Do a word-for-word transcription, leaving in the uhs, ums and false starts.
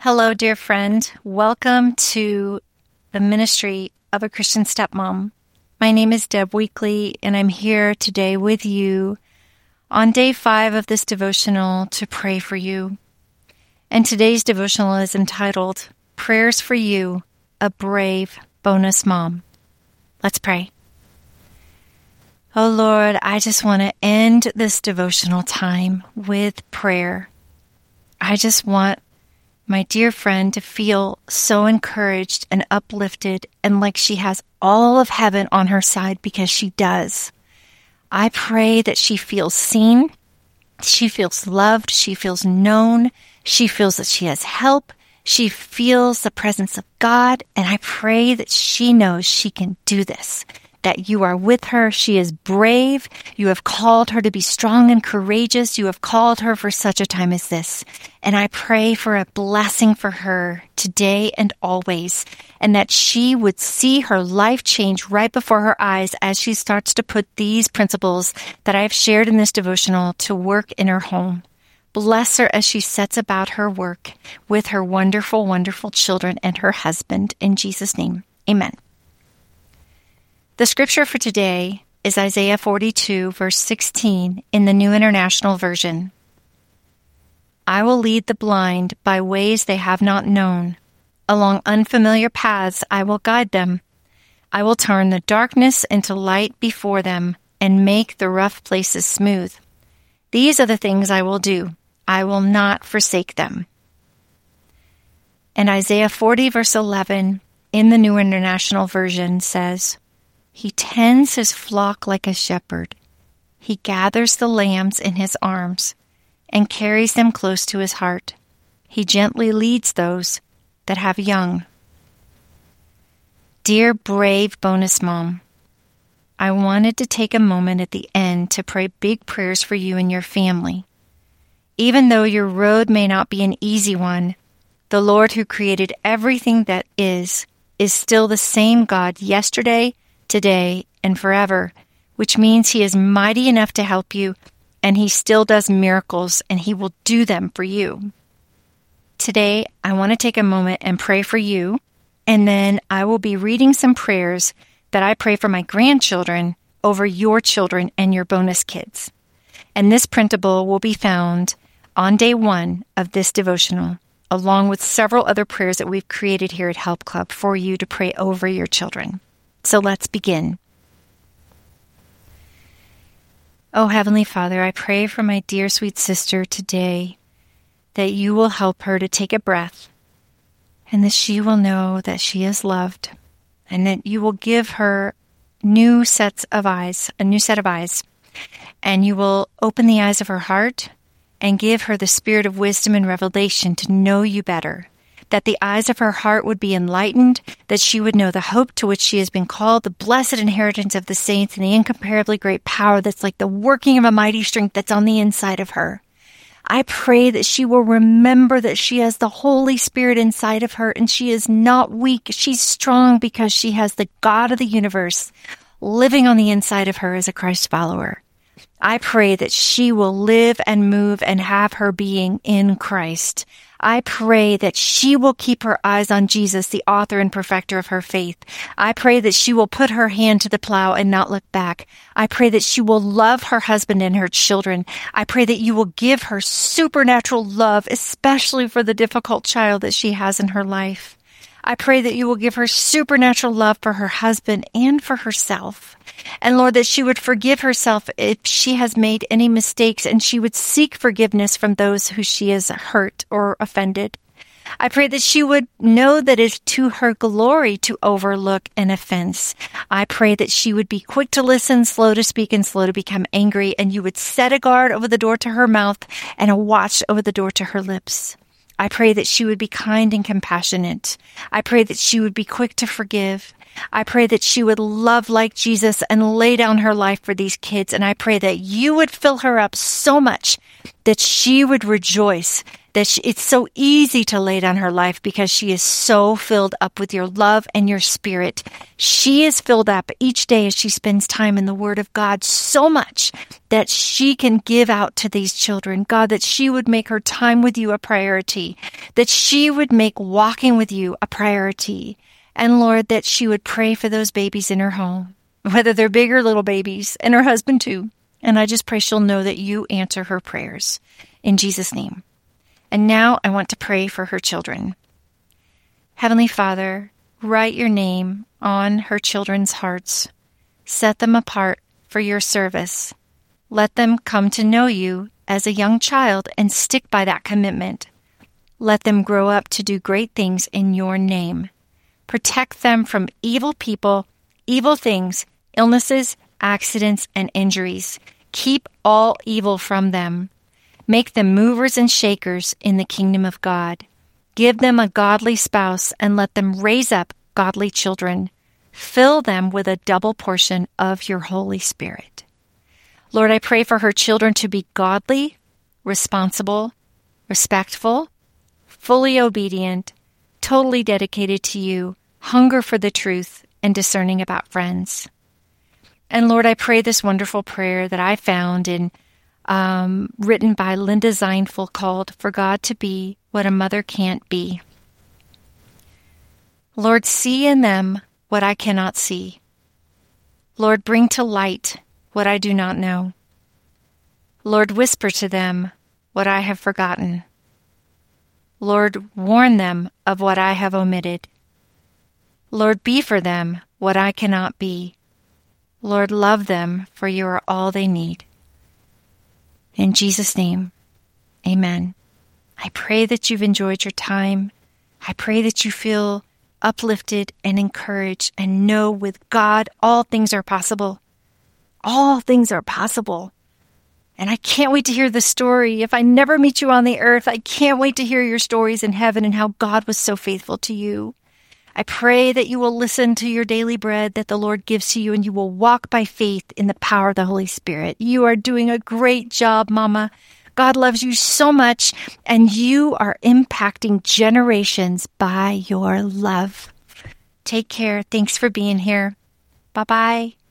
Hello, dear friend. Welcome to the ministry of a Christian stepmom. My name is Deb Weekly, and I'm here today with you on day five of this devotional to pray for you. And today's devotional is entitled, Prayers for You, a Brave Bonus Mom. Let's pray. Oh Lord, I just want to end this devotional time with prayer. I just want my dear friend to feel so encouraged and uplifted and like she has all of heaven on her side, because she does. I pray that she feels seen, she feels loved, she feels known, she feels that she has help, she feels the presence of God, and I pray that she knows she can do this, that you are with her. She is brave. You have called her to be strong and courageous. You have called her for such a time as this. And I pray for a blessing for her today and always, and that she would see her life change right before her eyes as she starts to put these principles that I've shared in this devotional to work in her home. Bless her as she sets about her work with her wonderful, wonderful children and her husband. In Jesus' name, amen. The scripture for today is Isaiah forty-two, verse sixteen in the New International Version. I will lead the blind by ways they have not known. Along unfamiliar paths I will guide them. I will turn the darkness into light before them and make the rough places smooth. These are the things I will do. I will not forsake them. And Isaiah forty, verse eleven in the New International Version says, He tends his flock like a shepherd. He gathers the lambs in his arms and carries them close to his heart. He gently leads those that have young. Dear brave bonus mom, I wanted to take a moment at the end to pray big prayers for you and your family. Even though your road may not be an easy one, the Lord who created everything that is, is still the same God yesterday, today, and forever, which means He is mighty enough to help you, and He still does miracles, and He will do them for you. Today, I want to take a moment and pray for you, and then I will be reading some prayers that I pray for my grandchildren over your children and your bonus kids. And this printable will be found on day one of this devotional, along with several other prayers that we've created here at Help Club for you to pray over your children. So let's begin. Oh, Heavenly Father, I pray for my dear sweet sister today that you will help her to take a breath, and that she will know that she is loved, and that you will give her new sets of eyes, a new set of eyes, and you will open the eyes of her heart and give her the spirit of wisdom and revelation to know you better, that the eyes of her heart would be enlightened, that she would know the hope to which she has been called, the blessed inheritance of the saints, and the incomparably great power that's like the working of a mighty strength that's on the inside of her. I pray that she will remember that she has the Holy Spirit inside of her, and she is not weak. She's strong because she has the God of the universe living on the inside of her as a Christ follower. I pray that she will live and move and have her being in Christ. I pray that she will keep her eyes on Jesus, the author and perfecter of her faith. I pray that she will put her hand to the plow and not look back. I pray that she will love her husband and her children. I pray that you will give her supernatural love, especially for the difficult child that she has in her life. I pray that you will give her supernatural love for her husband and for herself. And Lord, that she would forgive herself if she has made any mistakes, and she would seek forgiveness from those who she has hurt or offended. I pray that she would know that it is to her glory to overlook an offense. I pray that she would be quick to listen, slow to speak, and slow to become angry, and you would set a guard over the door to her mouth and a watch over the door to her lips. I pray that she would be kind and compassionate. I pray that she would be quick to forgive. I pray that she would love like Jesus and lay down her life for these kids. And I pray that you would fill her up so much that she would rejoice, that she, it's so easy to lay down her life because she is so filled up with your love and your spirit. She is filled up each day as she spends time in the Word of God so much that she can give out to these children. God, that she would make her time with you a priority, that she would make walking with you a priority. And Lord, that she would pray for those babies in her home, whether they're big or little babies, and her husband too. And I just pray she'll know that you answer her prayers in Jesus' name. And now I want to pray for her children. Heavenly Father, write your name on her children's hearts. Set them apart for your service. Let them come to know you as a young child and stick by that commitment. Let them grow up to do great things in your name. Protect them from evil people, evil things, illnesses, accidents, and injuries. Keep all evil from them. Make them movers and shakers in the kingdom of God. Give them a godly spouse and let them raise up godly children. Fill them with a double portion of your Holy Spirit. Lord, I pray for her children to be godly, responsible, respectful, fully obedient, totally dedicated to you, hunger for the truth, and discerning about friends. And Lord, I pray this wonderful prayer that I found in um, written by Linda Zeinfeld called For God to Be What a Mother Can't Be. Lord, see in them what I cannot see. Lord, bring to light what I do not know. Lord, whisper to them what I have forgotten. Lord, warn them of what I have omitted. Lord, be for them what I cannot be. Lord, love them, for you are all they need. In Jesus' name, amen. I pray that you've enjoyed your time. I pray that you feel uplifted and encouraged and know with God all things are possible. All things are possible. And I can't wait to hear the story. If I never meet you on the earth, I can't wait to hear your stories in heaven and how God was so faithful to you. I pray that you will listen to your daily bread that the Lord gives to you and you will walk by faith in the power of the Holy Spirit. You are doing a great job, Mama. God loves you so much and you are impacting generations by your love. Take care. Thanks for being here. Bye-bye.